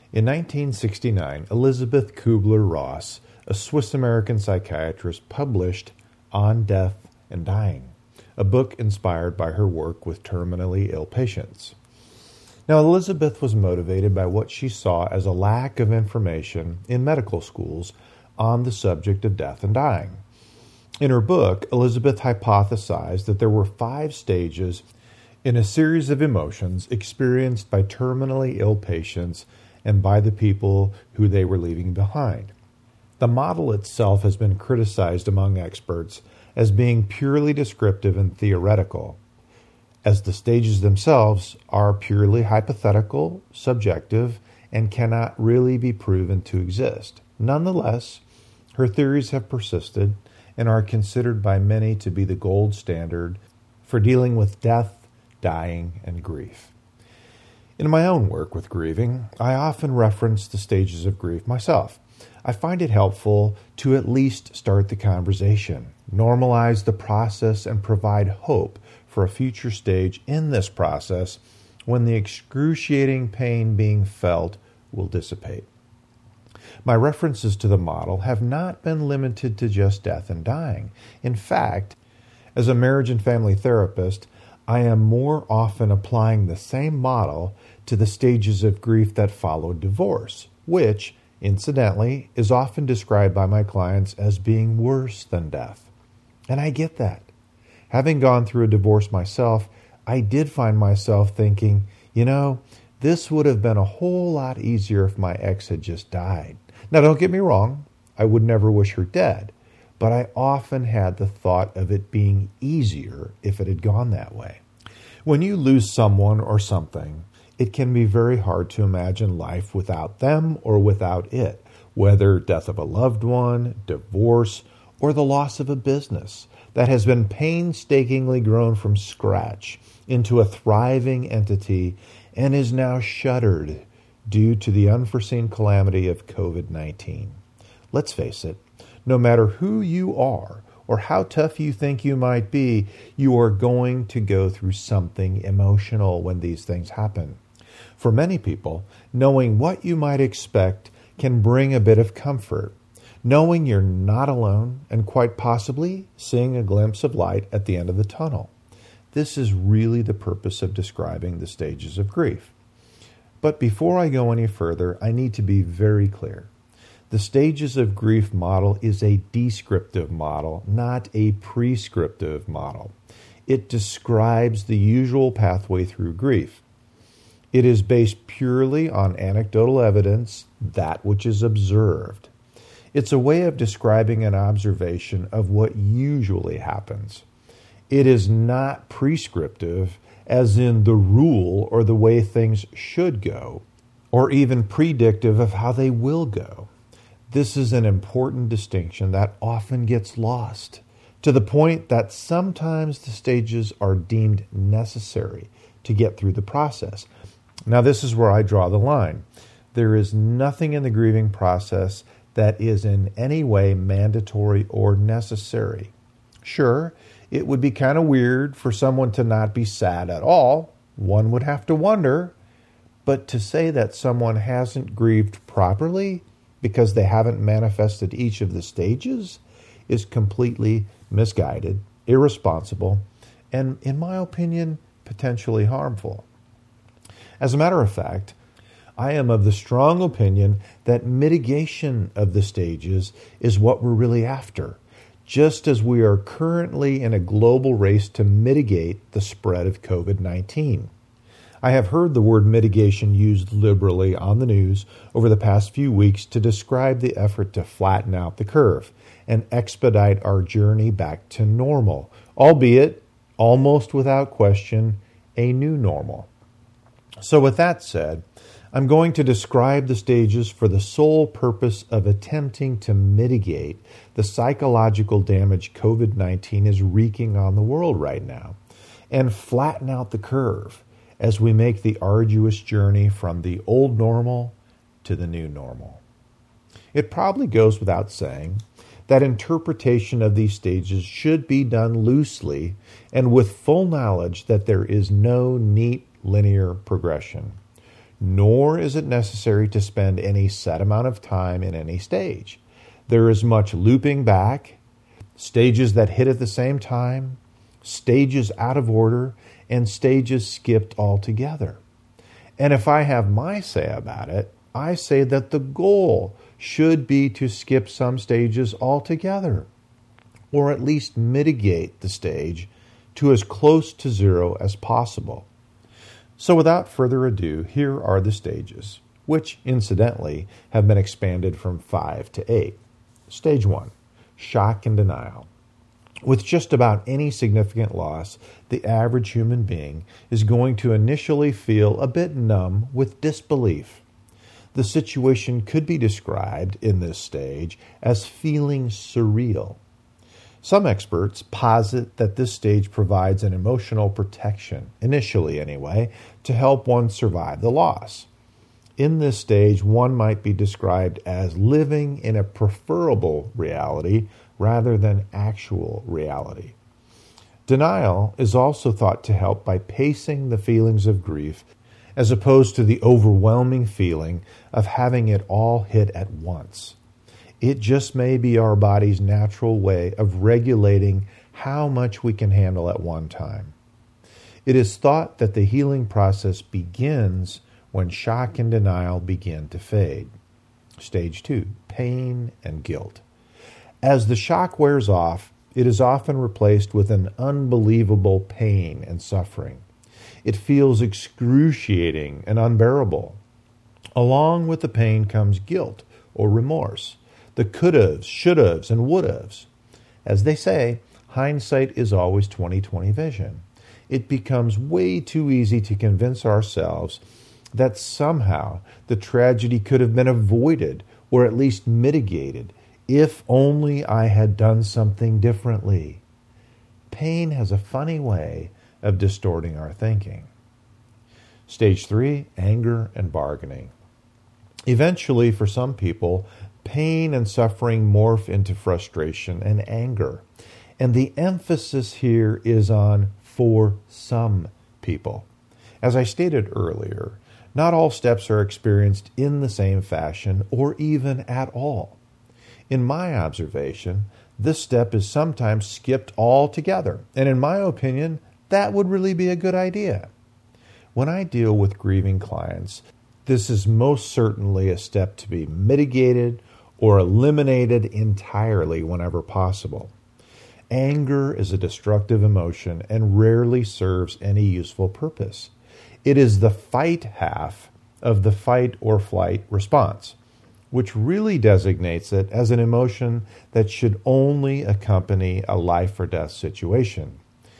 In 1969, Elizabeth Kubler-Ross, a Swiss-American psychiatrist, published On Death and Dying, a book inspired by her work with terminally ill patients. Now, Elizabeth was motivated by what she saw as a lack of information in medical schools on the subject of death and dying. In her book, Elizabeth hypothesized that there were 5 stages in a series of emotions experienced by terminally ill patients and by the people who they were leaving behind. The model itself has been criticized among experts as being purely descriptive and theoretical, as the stages themselves are purely hypothetical, subjective, and cannot really be proven to exist. Nonetheless, her theories have persisted and are considered by many to be the gold standard for dealing with death, dying, and grief. In my own work with grieving, I often reference the stages of grief myself. I find it helpful to at least start the conversation, normalize the process, and provide hope for a future stage in this process when the excruciating pain being felt will dissipate. My references to the model have not been limited to just death and dying. In fact, as a marriage and family therapist, I am more often applying the same model to the stages of grief that follow divorce, which, incidentally, is often described by my clients as being worse than death. And I get that. Having gone through a divorce myself, I did find myself thinking, this would have been a whole lot easier if my ex had just died. Now, don't get me wrong, I would never wish her dead, but I often had the thought of it being easier if it had gone that way. When you lose someone or something, it can be very hard to imagine life without them or without it, whether death of a loved one, divorce, or the loss of a business that has been painstakingly grown from scratch into a thriving entity and is now shuttered due to the unforeseen calamity of COVID-19. Let's face it, no matter who you are or how tough you think you might be, you are going to go through something emotional when these things happen. For many people, knowing what you might expect can bring a bit of comfort, knowing you're not alone and quite possibly seeing a glimpse of light at the end of the tunnel. This is really the purpose of describing the stages of grief. But before I go any further, I need to be very clear. The stages of grief model is a descriptive model, not a prescriptive model. It describes the usual pathway through grief. It is based purely on anecdotal evidence, that which is observed. It's a way of describing an observation of what usually happens. It is not prescriptive, as in the rule or the way things should go, or even predictive of how they will go. This is an important distinction that often gets lost, to the point that sometimes the stages are deemed necessary to get through the process. Now, this is where I draw the line. There is nothing in the grieving process that is in any way mandatory or necessary. Sure, it would be kind of weird for someone to not be sad at all. One would have to wonder. But to say that someone hasn't grieved properly because they haven't manifested each of the stages is completely misguided, irresponsible, and, in my opinion, potentially harmful. As a matter of fact, I am of the strong opinion that mitigation of the stages is what we're really after, just as we are currently in a global race to mitigate the spread of COVID-19. I have heard the word mitigation used liberally on the news over the past few weeks to describe the effort to flatten out the curve and expedite our journey back to normal, albeit, almost without question, a new normal. So with that said, I'm going to describe the stages for the sole purpose of attempting to mitigate the psychological damage COVID-19 is wreaking on the world right now and flatten out the curve as we make the arduous journey from the old normal to the new normal. It probably goes without saying that interpretation of these stages should be done loosely and with full knowledge that there is no neat linear progression. nor is it necessary to spend any set amount of time in any stage. There is much looping back, stages that hit at the same time, stages out of order, and stages skipped altogether. And if I have my say about it, I say that the goal should be to skip some stages altogether, or at least mitigate the stage to as close to zero as possible. So without further ado, here are the stages, which incidentally have been expanded from 5 to 8. Stage 1, shock and denial. With just about any significant loss, the average human being is going to initially feel a bit numb with disbelief. The situation could be described in this stage as feeling surreal. Some experts posit that this stage provides an emotional protection, initially anyway, to help one survive the loss. In this stage, one might be described as living in a preferable reality rather than actual reality. Denial is also thought to help by pacing the feelings of grief as opposed to the overwhelming feeling of having it all hit at once. It just may be our body's natural way of regulating how much we can handle at one time. It is thought that the healing process begins when shock and denial begin to fade. Stage 2, pain and guilt. As the shock wears off, it is often replaced with an unbelievable pain and suffering. It feels excruciating and unbearable. Along with the pain comes guilt or remorse, the could-haves, should-haves, and would-haves. As they say, hindsight is always 20/20 vision. It becomes way too easy to convince ourselves that somehow the tragedy could have been avoided or at least mitigated if only I had done something differently. Pain has a funny way of distorting our thinking. Stage 3, anger and bargaining. Eventually, for some people, pain and suffering morph into frustration and anger. And the emphasis here is on for some people. As I stated earlier, not all steps are experienced in the same fashion or even at all. In my observation, this step is sometimes skipped altogether, and in my opinion, that would really be a good idea. When I deal with grieving clients, this is most certainly a step to be mitigated or eliminated entirely whenever possible. Anger is a destructive emotion and rarely serves any useful purpose. It is the fight half of the fight or flight response, which really designates it as an emotion that should only accompany a life or death situation.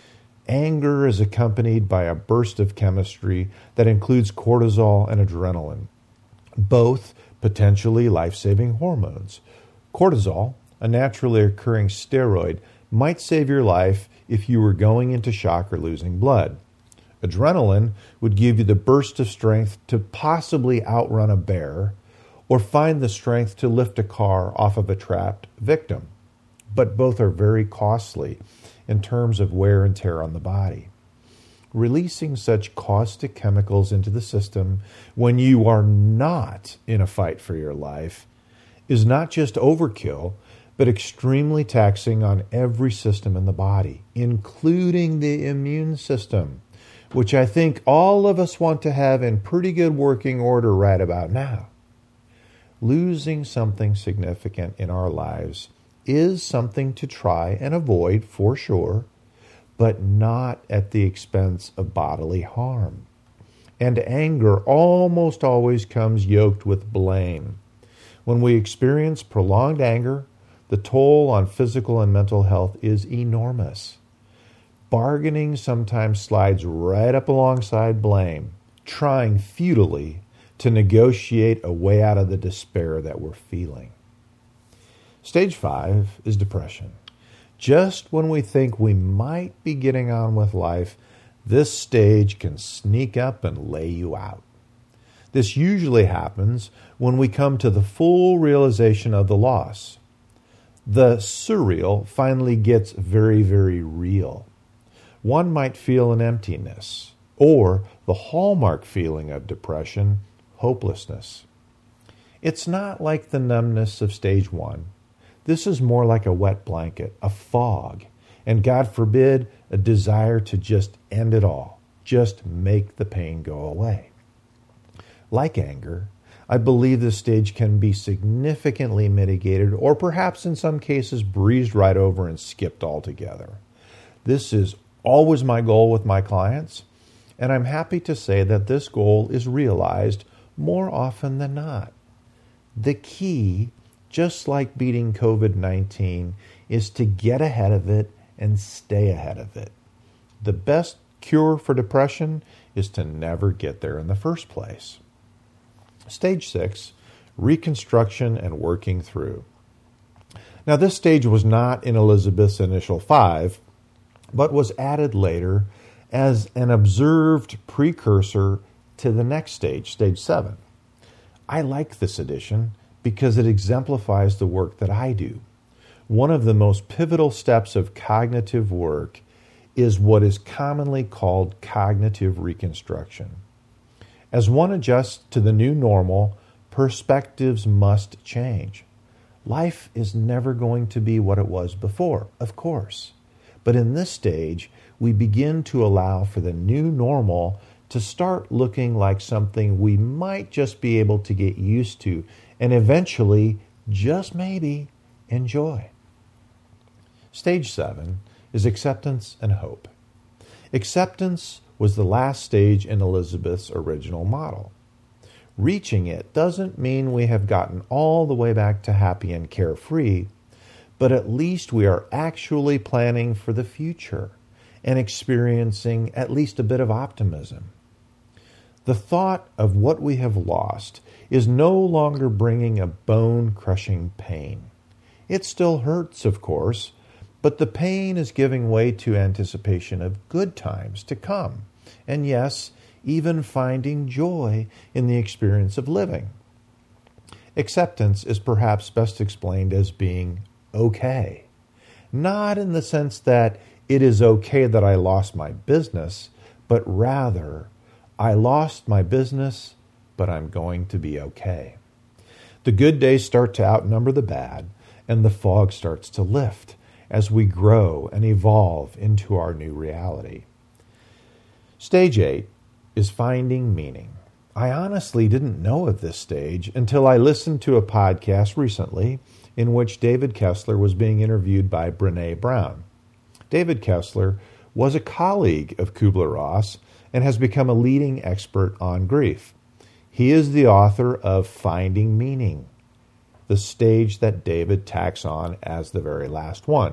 Anger is accompanied by a burst of chemistry that includes cortisol and adrenaline, both potentially life-saving hormones. Cortisol, a naturally occurring steroid, might save your life if you were going into shock or losing blood. Adrenaline would give you the burst of strength to possibly outrun a bear or find the strength to lift a car off of a trapped victim. But both are very costly in terms of wear and tear on the body. Releasing such caustic chemicals into the system when you are not in a fight for your life is not just overkill, but extremely taxing on every system in the body, including the immune system, which I think all of us want to have in pretty good working order right about now. Losing something significant in our lives is something to try and avoid for sure, but not at the expense of bodily harm. And anger almost always comes yoked with blame. When we experience prolonged anger, the toll on physical and mental health is enormous. Bargaining sometimes slides right up alongside blame, trying futilely to negotiate a way out of the despair that we're feeling. Stage 5 is depression. Just when we think we might be getting on with life, this stage can sneak up and lay you out. This usually happens when we come to the full realization of the loss. The surreal finally gets very, very real. One might feel an emptiness, or the hallmark feeling of depression hopelessness. It's not like the numbness of stage 1. This is more like a wet blanket, a fog, and God forbid, a desire to just end it all, just make the pain go away. Like anger, I believe this stage can be significantly mitigated or perhaps in some cases breezed right over and skipped altogether. This is always my goal with my clients, and I'm happy to say that this goal is realized more often than not. The key, just like beating COVID-19, is to get ahead of it and stay ahead of it. The best cure for depression is to never get there in the first place. Stage 6, reconstruction and working through. Now, this stage was not in Elizabeth's initial 5, but was added later as an observed precursor to the next stage, stage 7. I like this addition because it exemplifies the work that I do. One of the most pivotal steps of cognitive work is what is commonly called cognitive reconstruction. As one adjusts to the new normal, perspectives must change. Life is never going to be what it was before, of course. But in this stage, we begin to allow for the new normal to start looking like something we might just be able to get used to and eventually, just maybe, enjoy. Stage 7 is acceptance and hope. Acceptance was the last stage in Elizabeth's original model. Reaching it doesn't mean we have gotten all the way back to happy and carefree, but at least we are actually planning for the future and experiencing at least a bit of optimism. The thought of what we have lost is no longer bringing a bone-crushing pain. It still hurts, of course, but the pain is giving way to anticipation of good times to come, and yes, even finding joy in the experience of living. Acceptance is perhaps best explained as being okay. Not in the sense that it is okay that I lost my business, but rather, I lost my business, but I'm going to be okay. The good days start to outnumber the bad, and the fog starts to lift as we grow and evolve into our new reality. Stage 8 is finding meaning. I honestly didn't know of this stage until I listened to a podcast recently in which David Kessler was being interviewed by Brené Brown. David Kessler was a colleague of Kubler-Ross and has become a leading expert on grief. He is the author of Finding Meaning, the stage that David tacks on as the very last one.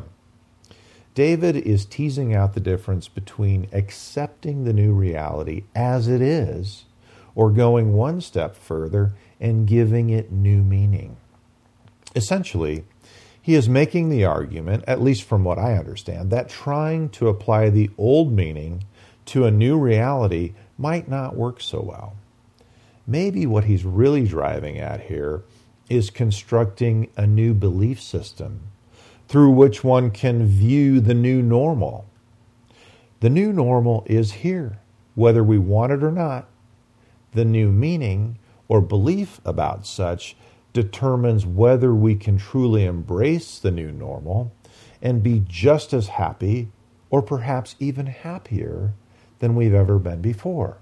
David is teasing out the difference between accepting the new reality as it is or going one step further and giving it new meaning. Essentially, he is making the argument, at least from what I understand, that trying to apply the old meaning to a new reality might not work so well. Maybe what he's really driving at here is constructing a new belief system through which one can view the new normal. The new normal is here, whether we want it or not. The new meaning or belief about such determines whether we can truly embrace the new normal and be just as happy or perhaps even happier than we've ever been before.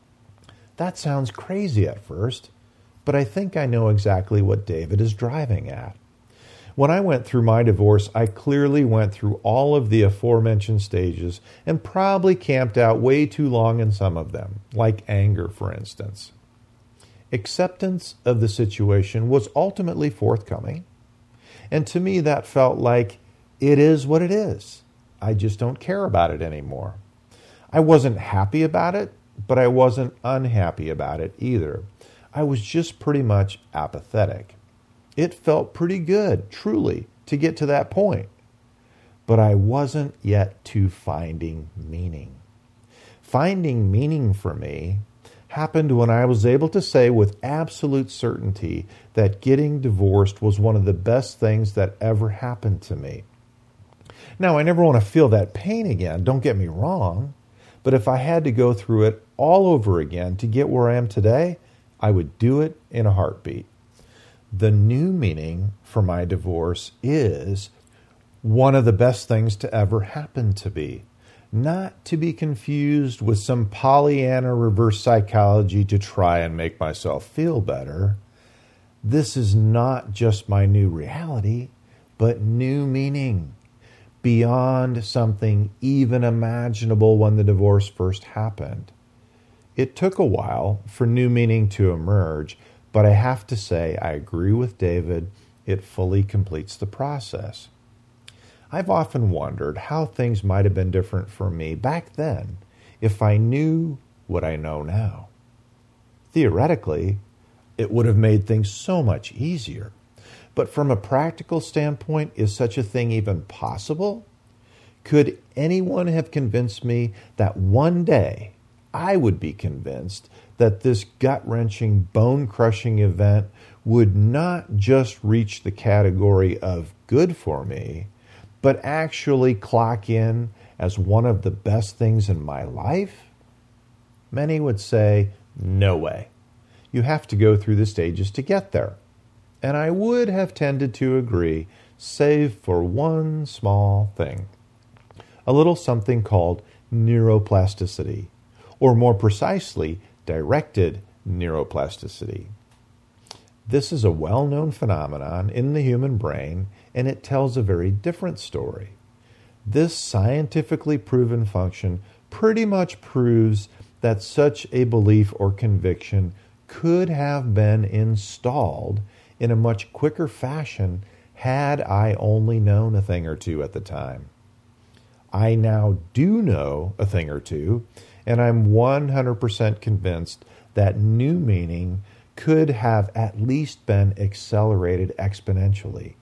That sounds crazy at first, but I think I know exactly what David is driving at. When I went through my divorce, I clearly went through all of the aforementioned stages and probably camped out way too long in some of them, like anger, for instance. Acceptance of the situation was ultimately forthcoming, and to me that felt like it is what it is. I just don't care about it anymore. I wasn't happy about it, but I wasn't unhappy about it either. I was just pretty much apathetic. It felt pretty good, truly, to get to that point. But I wasn't yet to finding meaning. Finding meaning for me happened when I was able to say with absolute certainty that getting divorced was one of the best things that ever happened to me. Now, I never want to feel that pain again, don't get me wrong. But if I had to go through it all over again to get where I am today, I would do it in a heartbeat. The new meaning for my divorce is one of the best things to ever happen to me. Not to be confused with some Pollyanna reverse psychology to try and make myself feel better. This is not just my new reality, but new meaning, beyond something even imaginable when the divorce first happened. It took a while for new meaning to emerge, but I have to say I agree with David, it fully completes the process. I've often wondered how things might have been different for me back then if I knew what I know now. Theoretically, it would have made things so much easier. But from a practical standpoint, is such a thing even possible? Could anyone have convinced me that one day I would be convinced that this gut-wrenching, bone-crushing event would not just reach the category of good for me, but actually clock in as one of the best things in my life? Many would say, no way. You have to go through the stages to get there. And I would have tended to agree, save for one small thing. A little something called neuroplasticity, or more precisely, directed neuroplasticity. This is a well-known phenomenon in the human brain, and it tells a very different story. This scientifically proven function pretty much proves that such a belief or conviction could have been installed in a much quicker fashion had I only known a thing or two at the time. I now do know a thing or two, and I'm 100% convinced that new meaning could have at least been accelerated exponentially.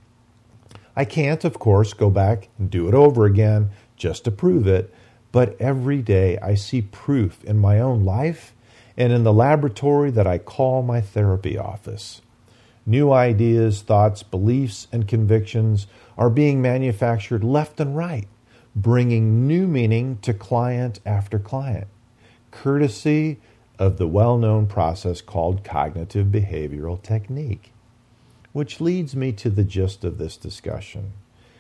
I can't, of course, go back and do it over again just to prove it, but every day I see proof in my own life and in the laboratory that I call my therapy office. New ideas, thoughts, beliefs, and convictions are being manufactured left and right, bringing new meaning to client after client, courtesy of the well-known process called cognitive behavioral technique. Which leads me to the gist of this discussion: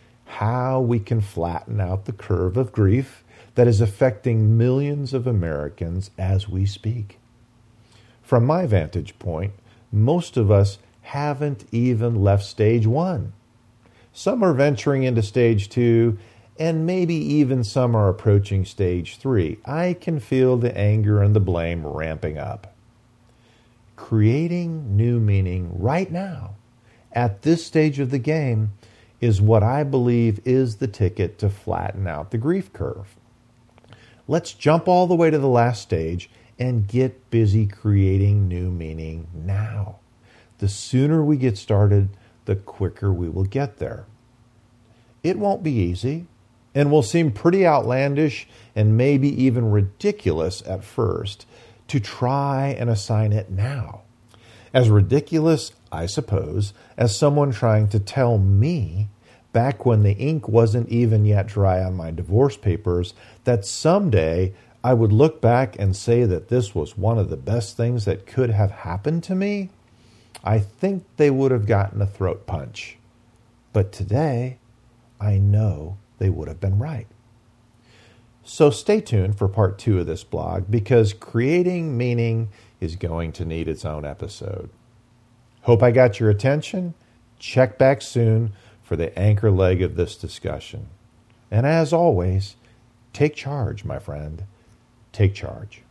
how we can flatten out the curve of grief that is affecting millions of Americans as we speak. From my vantage point, most of us haven't even left stage 1. Some are venturing into stage 2, and maybe even some are approaching stage 3. I can feel the anger and the blame ramping up. Creating new meaning right now, at this stage of the game, is what I believe is the ticket to flatten out the grief curve. Let's jump all the way to the last stage and get busy creating new meaning now. The sooner we get started, the quicker we will get there. It won't be easy, and will seem pretty outlandish and maybe even ridiculous at first to try and assign it now. As ridiculous, I suppose, as someone trying to tell me, back when the ink wasn't even yet dry on my divorce papers, that someday I would look back and say that this was one of the best things that could have happened to me. I think they would have gotten a throat punch. But today, I know they would have been right. So stay tuned for part 2 of this blog, because creating meaning is going to need its own episode. Hope I got your attention. Check back soon for the anchor leg of this discussion. And as always, take charge, my friend. Take charge.